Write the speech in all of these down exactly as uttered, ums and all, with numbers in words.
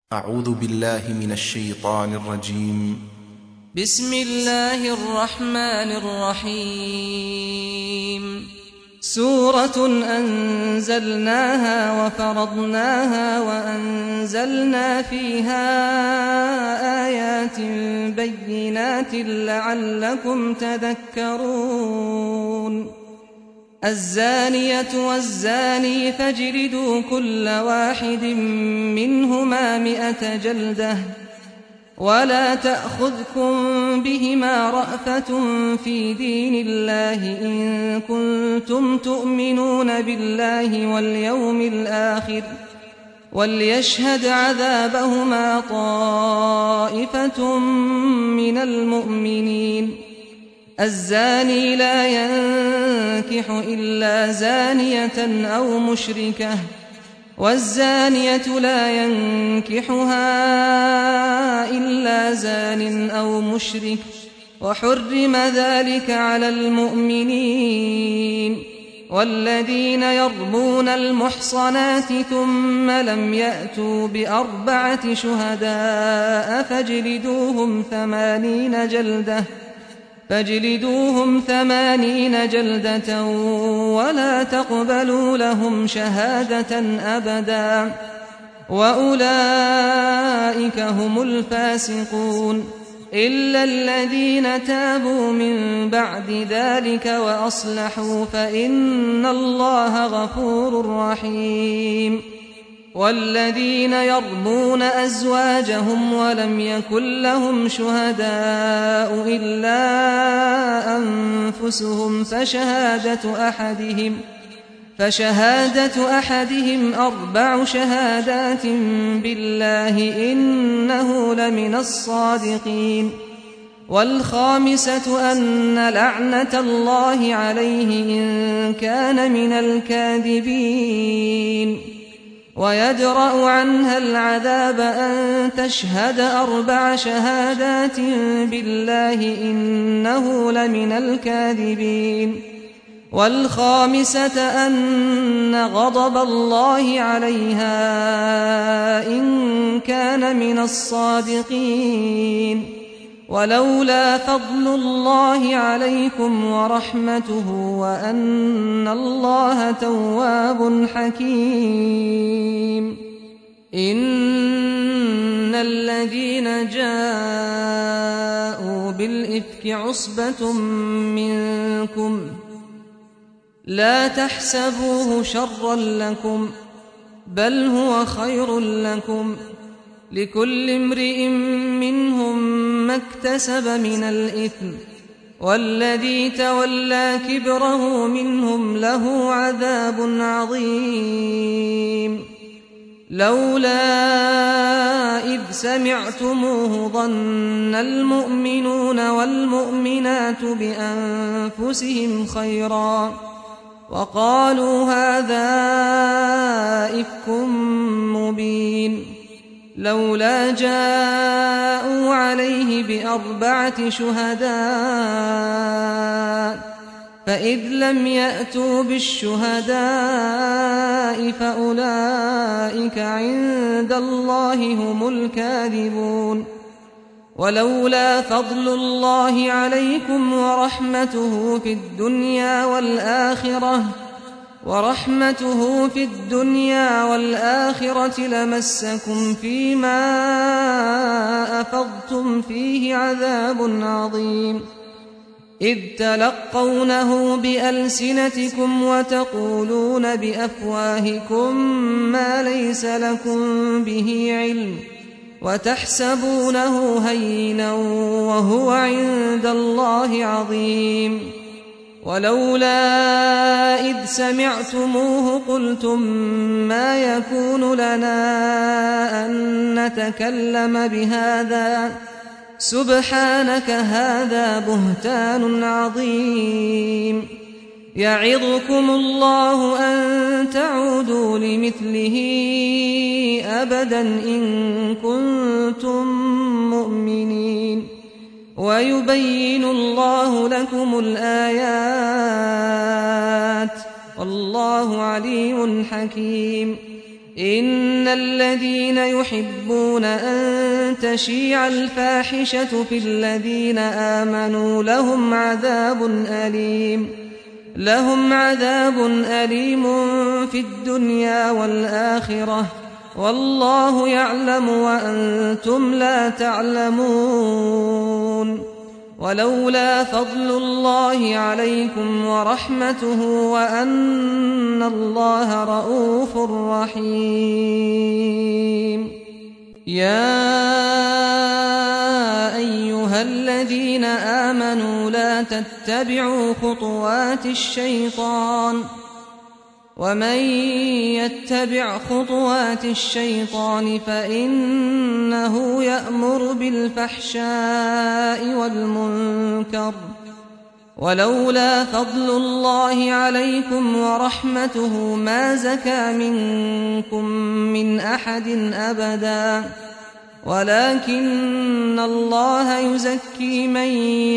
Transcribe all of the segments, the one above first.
أعوذ بالله من الشيطان الرجيم. بسم الله الرحمن الرحيم. سورة أنزلناها وفرضناها وأنزلنا فيها آيات بينات لعلكم تذكرون. الزانية والزاني فاجلدوا كل واحد منهما مئة جلدة ولا تأخذكم بهما رأفة في دين الله إن كنتم تؤمنون بالله واليوم الآخر وليشهد عذابهما طائفة من المؤمنين. الزاني لا ينكح إلا زانية أو مشركة والزانية لا ينكحها إلا زان أو مشرك وحرم ذلك على المؤمنين. والذين يرمون المحصنات ثم لم يأتوا بأربعة شهداء فاجلدوهم ثمانين جلدة فاجلدوهم ثمانين جلدة ولا تقبلوا لهم شهادة أبدا وأولئك هم الفاسقون إلا الذين تابوا من بعد ذلك وأصلحوا فإن الله غفور رحيم. والذين يرمون أزواجهم ولم يكن لهم شهداء إلا أنفسهم فشهادة أحدهم فشهادة أحدهم أربع شهادات بالله إنه لمن الصادقين. والخامسة أن لعنة الله عليه إن كان من الكاذبين. ويدرأ عنها العذاب أن تشهد أربع شهادات بالله إنه لمن الكاذبين. والخامسة أن غضب الله عليها إن كان من الصادقين. ولولا فضل الله عليكم ورحمته وأن الله تواب حكيم. إن الذين جاءوا بالإفك عصبة منكم لا تحسبوه شرا لكم بل هو خير لكم لكل امرئ منهم ما اكتسب من الإثم والذي تولى كبره منهم له عذاب عظيم. لولا إذ سمعتموه ظن المؤمنون والمؤمنات بأنفسهم خيرا وقالوا هذا إفك مبين. لولا جاءوا عليه بأربعة شهداء فإذ لم يأتوا بالشهداء فأولئك عند الله هم الكاذبون. ولولا فضل الله عليكم ورحمته في الدنيا والآخرة ورحمته في الدنيا والآخرة لمسكم فيما أفضتم فيه عذاب عظيم. إذ تلقونه بألسنتكم وتقولون بأفواهكم ما ليس لكم به علم وتحسبونه هينا وهو عند الله عظيم. ولولا إذ سمعتموه قلتم ما يكون لنا أن نتكلم بهذا سبحانك هذا بهتان عظيم. يعظكم الله أن تعودوا لمثله أبدا إن كنتم مؤمنين. ويبين الله لكم الآيات والله عليم حكيم. إن الذين يحبون أن تشيع الفاحشة في الذين آمنوا لهم عذاب أليم لهم عذاب أليم في الدنيا والآخرة والله يعلم وأنتم لا تعلمون ولولا فضل الله عليكم ورحمته وأن الله رءوف رحيم يا أيها الذين آمنوا لا تتبعوا خطوات الشيطان ومن يتبع خطوات الشيطان فإنه يأمر بالفحشاء والمنكر ولولا فضل الله عليكم ورحمته ما زكى منكم من أحد أبدا ولكن الله يزكي من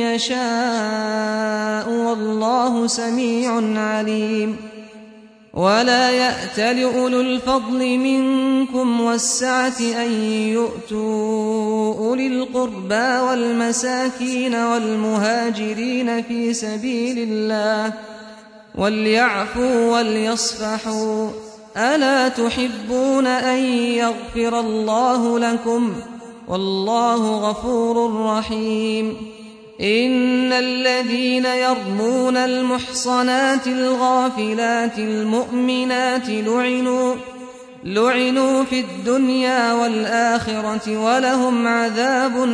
يشاء والله سميع عليم ولا يأتل أولو الفضل منكم والسعة أن يؤتوا أولي القربى والمساكين والمهاجرين في سبيل الله وليعفوا وليصفحوا ألا تحبون أن يغفر الله لكم والله غفور رحيم إن الذين يرمون المحصنات الغافلات المؤمنات لعنوا لعنوا في الدنيا والآخرة ولهم عذاب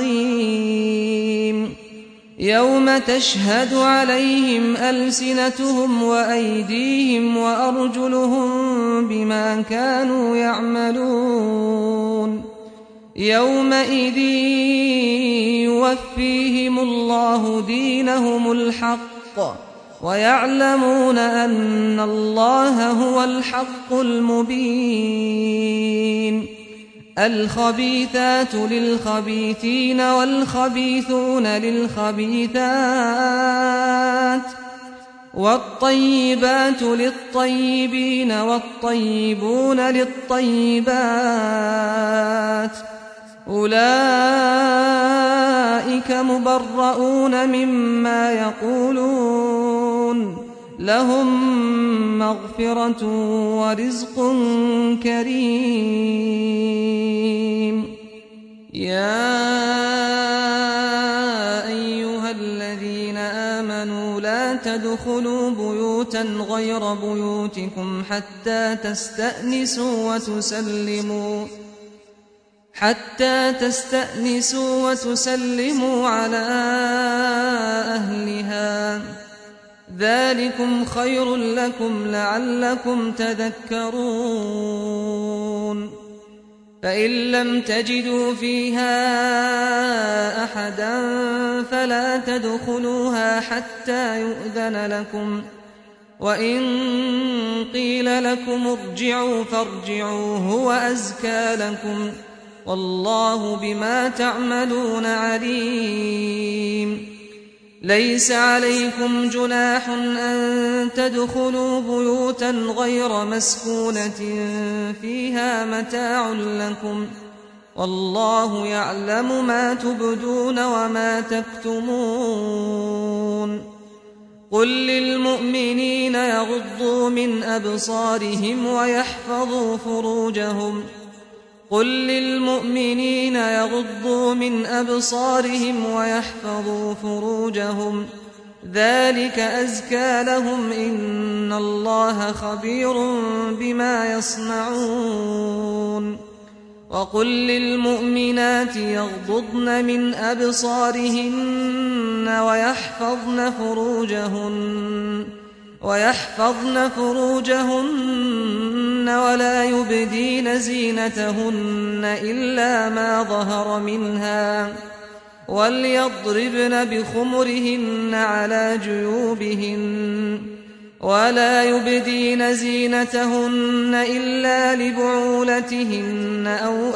عظيم يوم تشهد عليهم ألسنتهم وأيديهم وأرجلهم بما كانوا يعملون يومئذ يوفيهم الله دينهم الحق ويعلمون أن الله هو الحق المبين الخبيثات للخبيثين والخبيثون للخبيثات والطيبات للطيبين والطيبون للطيبات أولئك مبرؤون مما يقولون لهم مغفرة ورزق كريم يا أيها الذين آمنوا لا تدخلوا بيوتا غير بيوتكم حتى تستأنسوا وتسلموا حتى تستأنسوا وتسلموا على أهلها ذلكم خير لكم لعلكم تذكرون فإن لم تجدوا فيها أحدا فلا تدخلوها حتى يؤذن لكم وإن قيل لكم ارجعوا فارجعوا هو أزكى لكم والله بما تعملون عليم ليس عليكم جناح أن تدخلوا بيوتا غير مسكونة فيها متاع لكم والله يعلم ما تبدون وما تكتمون قل للمؤمنين يغضوا من أبصارهم ويحفظوا فروجهم قل للمؤمنين يغضوا من أبصارهم ويحفظوا فروجهم ذلك أزكى لهم إن الله خبير بما يصنعون وقل للمؤمنات يغضضن من أبصارهن ويحفظن فروجهن ويحفظن فروجهن ولا يبدين زينتهن إلا ما ظهر منها وليضربن بخمرهن على جيوبهن ولا يبدين زينتهن إلا لبعولتهن أو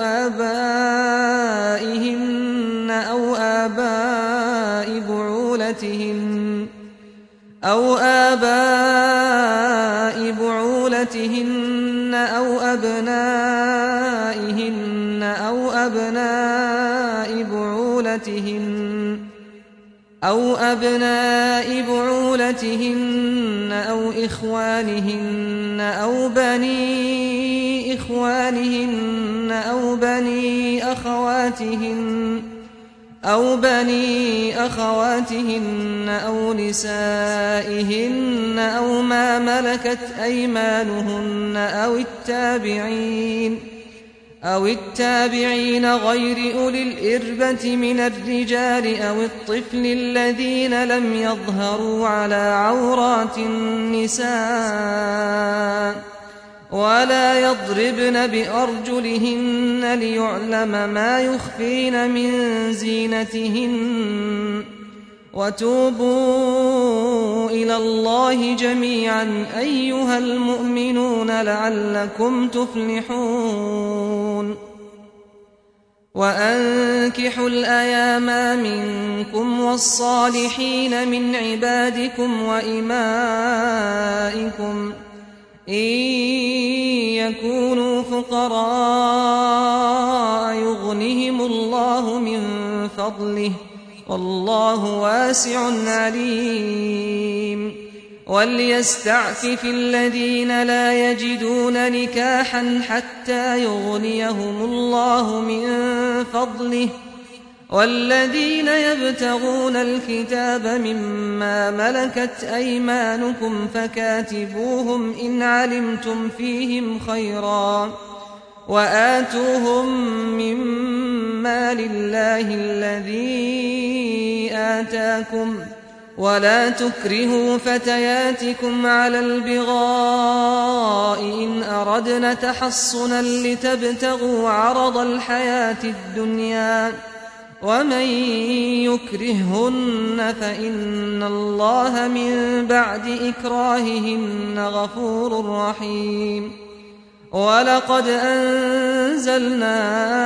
آبائهن أو آباء بعولتهن أو آباء بعولتهن أو أبنائهن أو أبناء بعولتهن أو أبناء بعولتهن أو إخوانهن أو بني إخوانهن أو بني أخواتهن أو بني أخواتهن أو نسائهن أو ما ملكت أيمانهن أو التابعين أو التابعين غير أولي الإربة من الرجال أو الطفل الذين لم يظهروا على عورات النساء ولا يضربن بأرجلهن ليعلم ما يخفين من زينتهن وتوبوا إلى الله جميعا أيها المؤمنون لعلكم تفلحون وأنكحوا الأيام منكم والصالحين من عبادكم وإمائكم إن يكونوا فقراء يغنهم الله من فضله والله واسع عليم وليستعفف الذين لا يجدون نكاحا حتى يغنيهم الله من فضله والذين يبتغون الكتاب مما ملكت أيمانكم فكاتبوهم إن علمتم فيهم خيرا وآتوهم مما لله الذي آتاكم ولا تكرهوا فتياتكم على البغاء إن أردنا تحصنا لتبتغوا عرض الحياة الدنيا ومن يكرههن فإن الله من بعد إكراههن غفور رحيم ولقد أنزلنا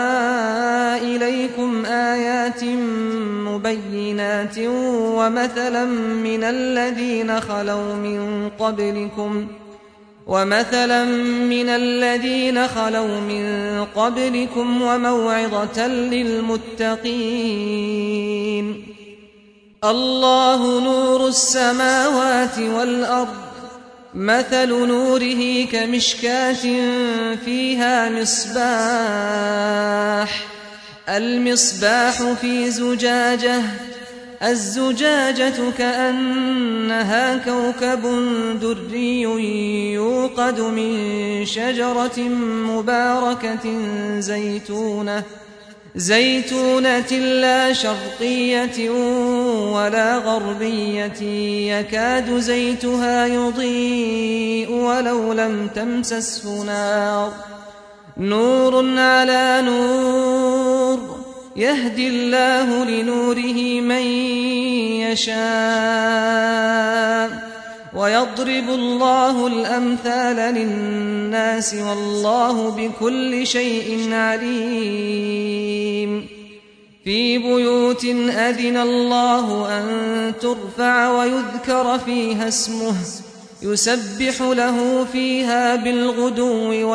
إليكم آيات مبينات ومثلا من الذين خلوا من قبلكم ومثلا من الذين خلوا من قبلكم وموعظة للمتقين الله نور السماوات والأرض مثل نوره كمشكاة فيها مصباح المصباح في زجاجة الزجاجة كأنها كوكب دري يوقد من شجرة مباركة زيتونة زيتونة لا شرقية ولا غربية يكاد زيتها يضيء ولو لم تمسسه نار نور على نور يهدي الله لنوره من يشاء ويضرب الله الأمثال للناس والله بكل شيء عليم في بيوت أذن الله أن ترفع ويذكر فيها اسمه يسبح له فيها بالغدو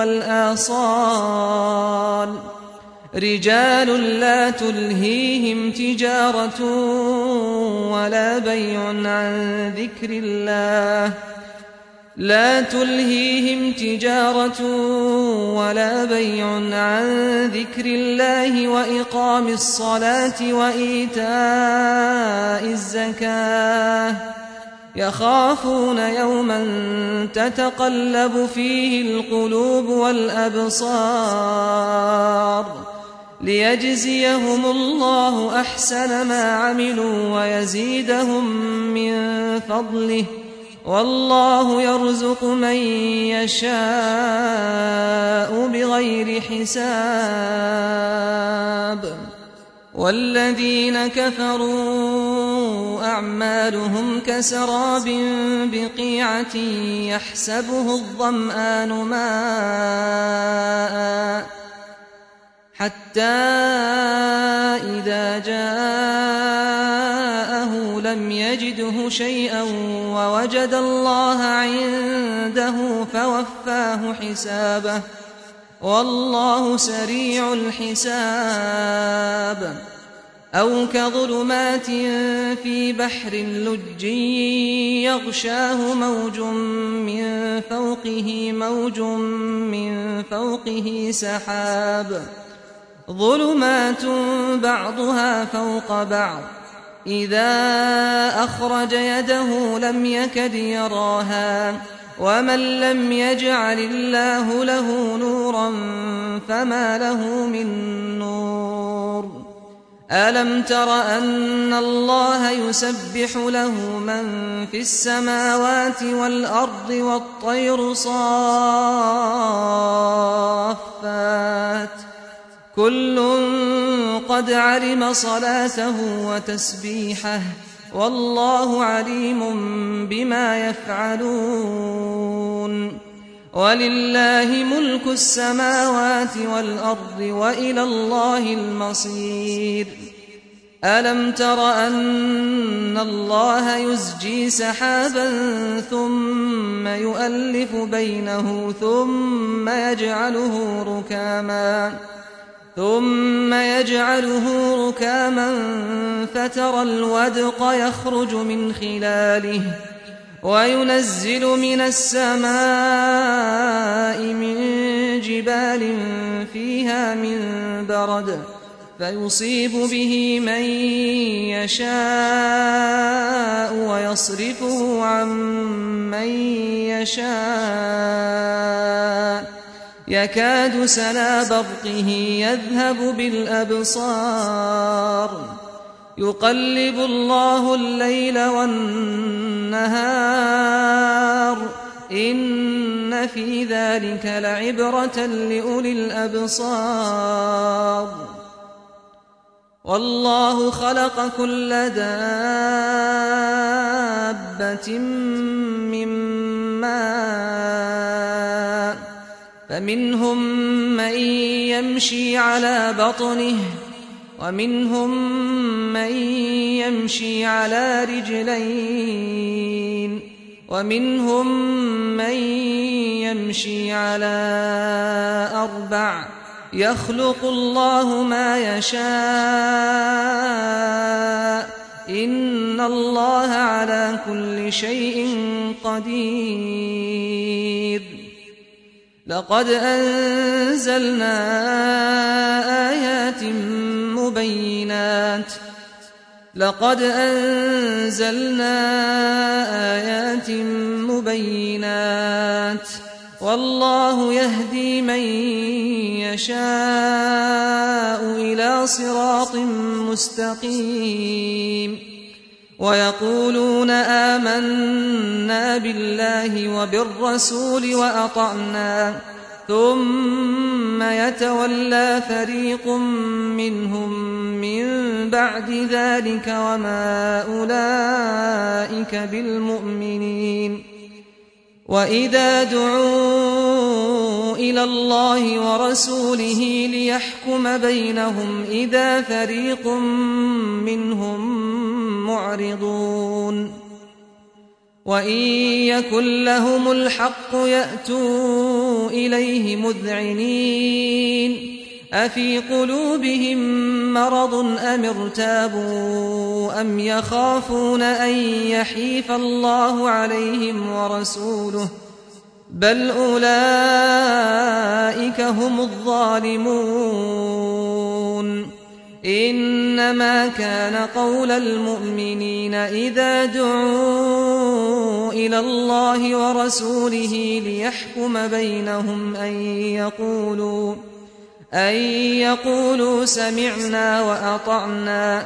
والآصال رجال لا تلهيهم تجارة ولا بيع عن ذكر الله لا تلهيهم تجارة ولا بيع عن ذكر الله وإقام الصلاة وإيتاء الزكاة يخافون يوما تتقلب فيه القلوب والأبصار ليجزيهم الله أحسن ما عملوا ويزيدهم من فضله والله يرزق من يشاء بغير حساب والذين كفروا أعمالهم كسراب بقيعة يحسبه الظمآن ماء حتى إذا جاءه لم يجده شيئا ووجد الله عنده فوفاه حسابه والله سريع الحساب أو كظلمات في بحر لج يغشاه موج من فوقه موج من فوقه سحاب ظلمات بعضها فوق بعض إذا أخرج يده لم يكد يراها ومن لم يجعل الله له نورا فما له من نور ألم تر أن الله يسبح له من في السماوات والأرض والطير صافات كل قد علم صلاته وتسبيحه والله عليم بما يفعلون ولله ملك السماوات والأرض وإلى الله المصير ألم تر أن الله يزجي سحابا ثم يؤلف بينه ثم يجعله ركاما ثم يجعله ركاما فترى الودق يخرج من خلاله وينزل من السماء من جبال فيها من برد فيصيب به من يشاء ويصرفه عن من يشاء يكاد سنا برقه يذهب بالأبصار يقلب الله الليل والنهار إن في ذلك لعبرة لأولي الأبصار والله خلق كل دابة من ماء فمنهم من يمشي على بطنه ومنهم من يمشي على رجلين ومنهم من يمشي على أربع يخلق الله ما يشاء إن الله على كل شيء قدير لقد أنزلنا آيات مبينات لقد أنزلنا آيات مبينات والله يهدي من يشاء إلى صراط مستقيم ويقولون آمنا بالله وبالرسول وأطعنا ثم يتولى فريق منهم من بعد ذلك وما أولئك بالمؤمنين وإذا دعوا إلى الله ورسوله ليحكم بينهم إذا فريق منهم معرضون وإن يكن لهم الحق يأتوا إليه مذعنين أفي قلوبهم مرض أم ارتابوا أم يخافون أن يحيف الله عليهم ورسوله بل أولئك هم الظالمون إنما كان قول المؤمنين إذا دعوا إلى الله ورسوله ليحكم بينهم أن يقولوا أن يقولوا سمعنا وأطعنا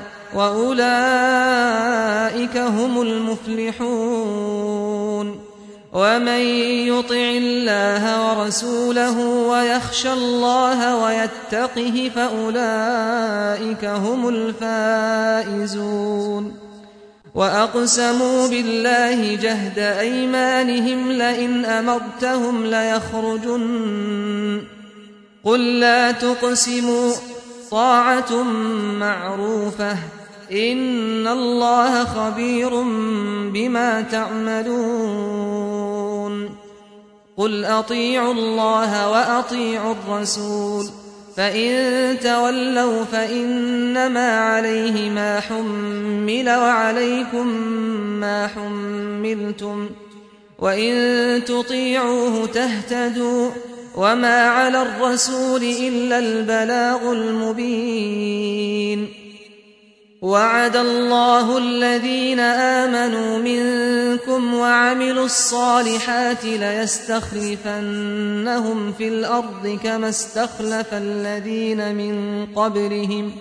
وأولئك هم المفلحون ومن يطع الله ورسوله ويخشى الله ويتقه فأولئك هم الفائزون وأقسموا بالله جهد أيمانهم لئن أمرتهم ليخرجن قل لا تقسموا طاعة معروفة إن الله خبير بما تعملون قل أطيعوا الله وأطيعوا الرسول فإن تولوا فإنما عليه ما حمل وعليكم ما حملتم وإن تطيعوه تهتدوا وما على الرسول إلا البلاغ المبين. وعد الله الذين آمنوا منكم وعملوا الصالحات ليستخلفنهم في الأرض كما استخلف الذين من قبلهم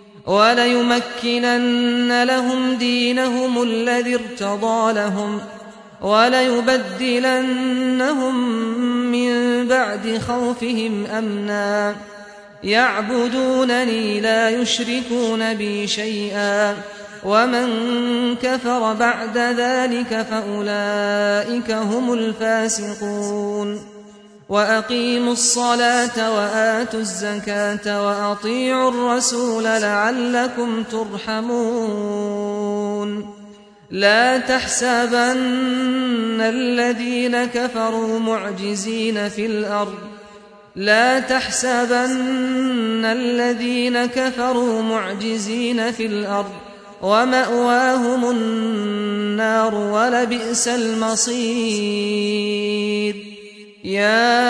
وليمكنن لهم دينهم الذي ارتضى لهم وليبدلنهم من بعد خوفهم أمنا يعبدونني لا يشركون بي شيئا ومن كفر بعد ذلك فأولئك هم الفاسقون. وأقيموا الصلاة وآتوا الزكاة وأطيعوا الرسول لعلكم ترحمون. لا تحسبن الذين كفروا معجزين في الأرض لا تحسبن الذين كفروا معجزين في الأرض ومأواهم النار ولبئس المصير. يا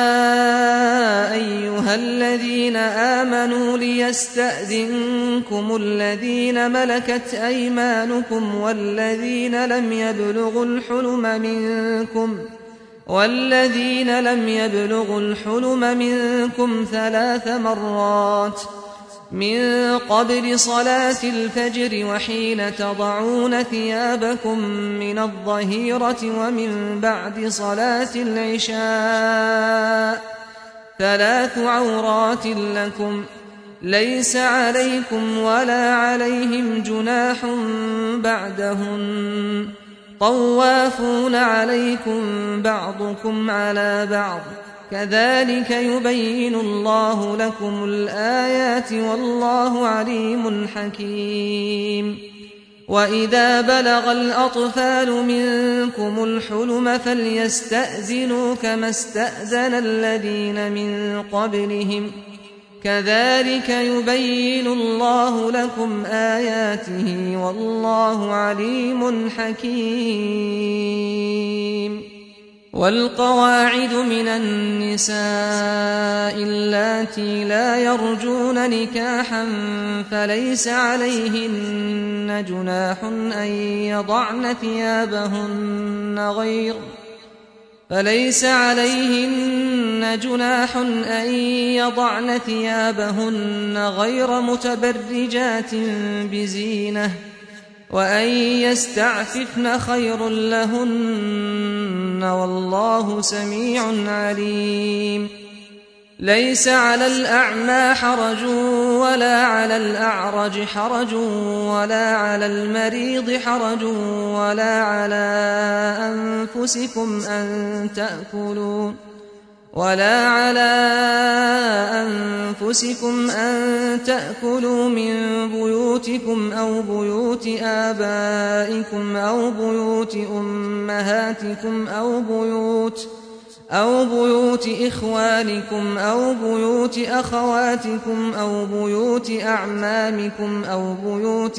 أيها الذين آمنوا ليستأذنكم الذين ملكت أيمانكم والذين لم يبلغوا الحلم منكم والذين لم يبلغوا الحلم منكم ثلاث مرات من قبل صلاة الفجر وحين تضعون ثيابكم من الظهيرة ومن بعد صلاة العشاء ثلاث عورات لكم ليس عليكم ولا عليهم جناح بعدهن طوافون عليكم بعضكم على بعض كذلك يبين الله لكم الآيات والله عليم حكيم. وإذا بلغ الأطفال منكم الحلم فليستأذنوا كما استأذن الذين من قبلهم كذلك يبين الله لكم آياته والله عليم حكيم. والقواعد من النساء اللاتي لا يرجون نكاحا فليس عليهن جناح أن يضعن ثيابهن غير فليس عليهن جناح أن يضعن ثيابهن غير متبرجات بزينة وأن يستعففن خير لهن والله سميع عليم. ليس على الأعمى حرج ولا على الأعرج حرج ولا على المريض حرج ولا على أنفسكم أن تأكلوا ولا على أنفسكم أن تأكلوا من بيوتكم أو بيوت آبائكم أو بيوت أمهاتكم أو بيوت أو بيوت إخوانكم أو بيوت أخواتكم أو بيوت أعمامكم أو بيوت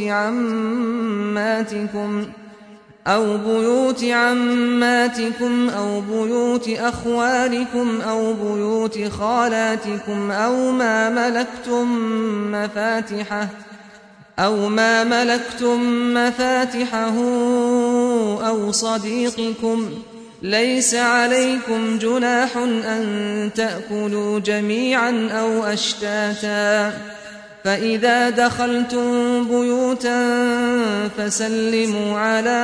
عماتكم أو بيوت عماتكم أو بيوت أخوالكم أو بيوت خالاتكم أو ما ملكتم مفاتحه أو ما ملكتم مفاتحه أو صديقكم ليس عليكم جناح أن تأكلوا جميعا أو أشتاتا فإذا دخلتم بيوتا فسلموا على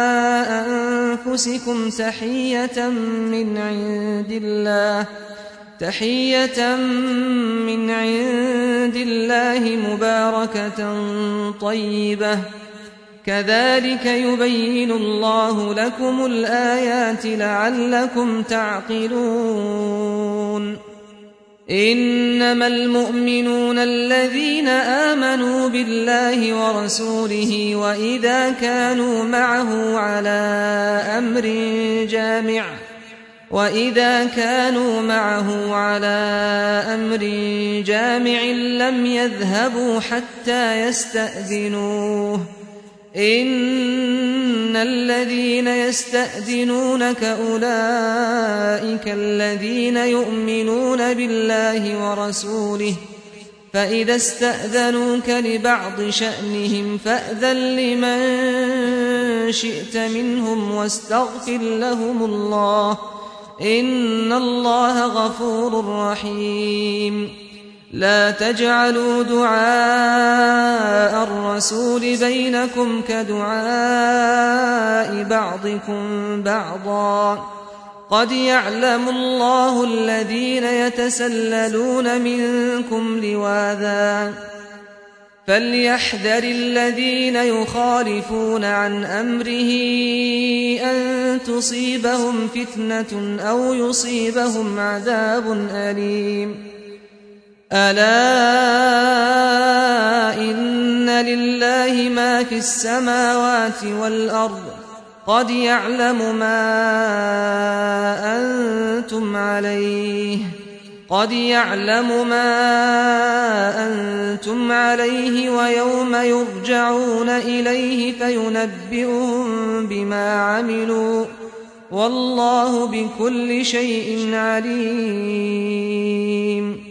أنفسكم تحية من عند الله تحية من عند الله مباركة طيبة كذلك يبين الله لكم الآيات لعلكم تعقلون. إنما المؤمنون الذين آمنوا بالله ورسوله وإذا كانوا معه على أمر جامع وإذا كانوا معه على أمر جامع لم يذهبوا حتى يستأذنوه إن الذين يستأذنونك أولئك الذين يؤمنون بالله ورسوله فإذا استأذنوك لبعض شأنهم فأذن لمن شئت منهم واستغفر لهم الله إن الله غفور رحيم لا تجعلوا دعاء الرسول بينكم كدعاء بعضكم بعضا قد يعلم الله الذين يتسللون منكم لواذا فليحذر الذين يخالفون عن أمره أن تصيبهم فتنة أو يصيبهم عذاب أليم ألا إن لله ما في السماوات والأرض قد يعلم ما أنتم عليه قد يعلم ما أنتم عليه ويوم يرجعون إليه فينبئهم بما عملوا والله بكل شيء عليم